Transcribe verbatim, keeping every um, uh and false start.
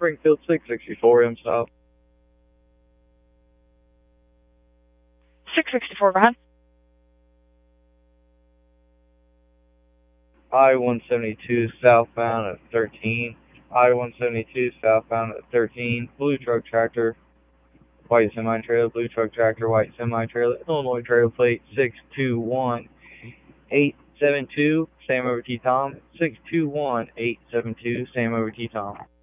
Springfield six sixty-four, M stop. six sixty-four, go ahead. I one seventy-two southbound at thirteen. I one seventy-two southbound at thirteen. Blue truck tractor, white semi-trailer, blue truck tractor, white semi-trailer, Illinois trailer plate six two one eight seven two, Sam over T Tom, six two one eight seven two, Sam over T Tom.